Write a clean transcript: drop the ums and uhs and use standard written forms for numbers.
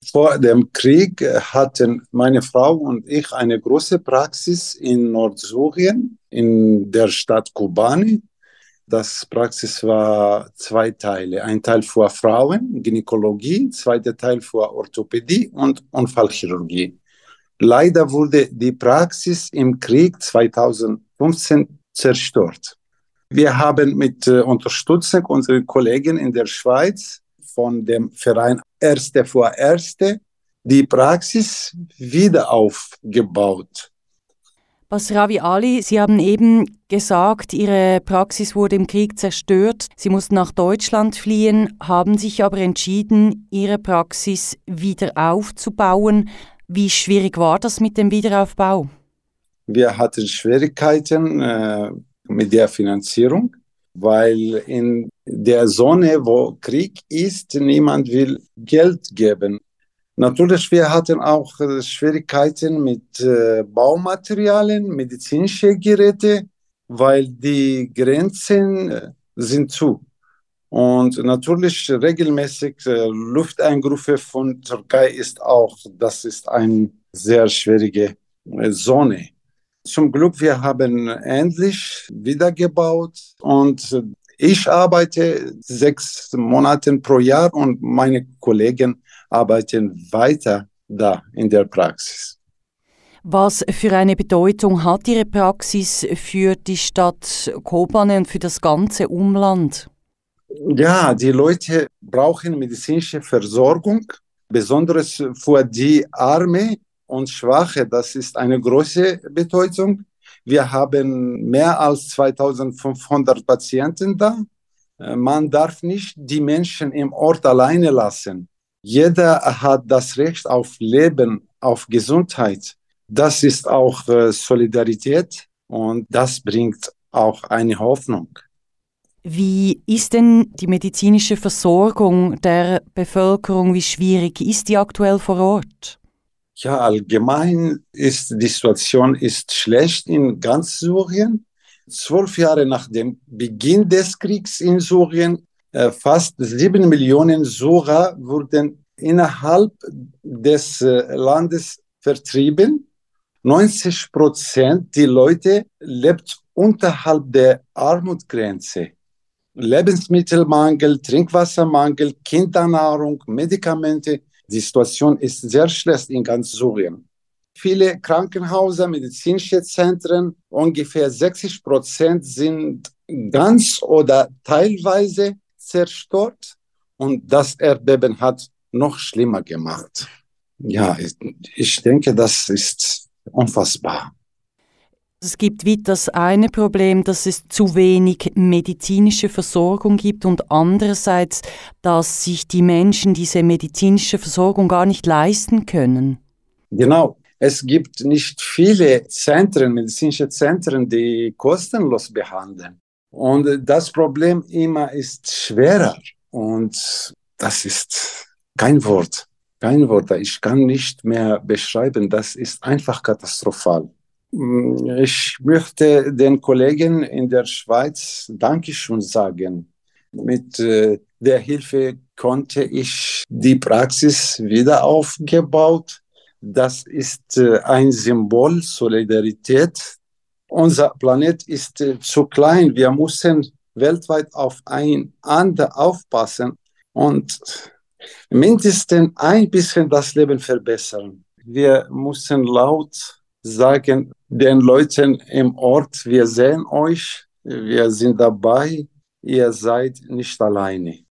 Vor dem Krieg hatten meine Frau und ich eine große Praxis in Nordsyrien, in der Stadt Kobani. Das Praxis war zwei Teile. Ein Teil für Frauen, Gynäkologie, zweiter Teil für Orthopädie und Unfallchirurgie. Leider wurde die Praxis im Krieg 2015 zerstört. Wir haben mit Unterstützung unserer Kollegen in der Schweiz von dem Verein Ärzte für Ärzte die Praxis wieder aufgebaut. Basrawi Ali, Sie haben eben gesagt, Ihre Praxis wurde im Krieg zerstört. Sie mussten nach Deutschland fliehen, haben sich aber entschieden, Ihre Praxis wieder aufzubauen. Wie schwierig war das mit dem Wiederaufbau? Wir hatten Schwierigkeiten mit der Finanzierung, weil in der Zone, wo Krieg ist, niemand will Geld geben. Natürlich, wir hatten auch Schwierigkeiten mit Baumaterialien, medizinische Geräte, weil die Grenzen sind zu. Und natürlich regelmäßig Lufteingriffe von Türkei das ist eine sehr schwierige Zone. Zum Glück, wir haben endlich wiedergebaut und ich arbeite 6 Monate pro Jahr und meine Kollegen arbeiten weiter da in der Praxis. Was für eine Bedeutung hat Ihre Praxis für die Stadt Kobane und für das ganze Umland? Ja, die Leute brauchen medizinische Versorgung, besonders für die Arme und Schwache. Das ist eine große Bedeutung. Wir haben mehr als 2500 Patienten da. Man darf nicht die Menschen im Ort alleine lassen. Jeder hat das Recht auf Leben, auf Gesundheit. Das ist auch Solidarität und das bringt auch eine Hoffnung. Wie ist denn die medizinische Versorgung der Bevölkerung? Wie schwierig ist die aktuell vor Ort? Ja, allgemein ist die Situation schlecht in ganz Syrien. 12 Jahre nach dem Beginn des Kriegs in Syrien, fast 7 Millionen Syrer wurden innerhalb des Landes vertrieben. 90% der Leute lebt unterhalb der Armutsgrenze. Lebensmittelmangel, Trinkwassermangel, Kindernahrung, Medikamente. Die Situation ist sehr schlecht in ganz Syrien. Viele Krankenhäuser, medizinische Zentren, ungefähr 60% sind ganz oder teilweise zerstört und das Erdbeben hat noch schlimmer gemacht. Ja, ich denke, das ist unfassbar. Es gibt wie das eine Problem, dass es zu wenig medizinische Versorgung gibt und andererseits, dass sich die Menschen diese medizinische Versorgung gar nicht leisten können. Genau. Es gibt nicht viele Zentren, medizinische Zentren, die kostenlos behandeln. Und das Problem immer ist schwerer. Und das ist kein Wort. Kein Wort. Ich kann nicht mehr beschreiben. Das ist einfach katastrophal. Ich möchte den Kollegen in der Schweiz Dankeschön sagen. Mit der Hilfe konnte ich die Praxis wieder aufgebaut. Das ist ein Symbol Solidarität. Unser Planet ist zu klein. Wir müssen weltweit aufeinander aufpassen und mindestens ein bisschen das Leben verbessern. Wir müssen laut sagen den Leuten im Ort, wir sehen euch, wir sind dabei, ihr seid nicht alleine.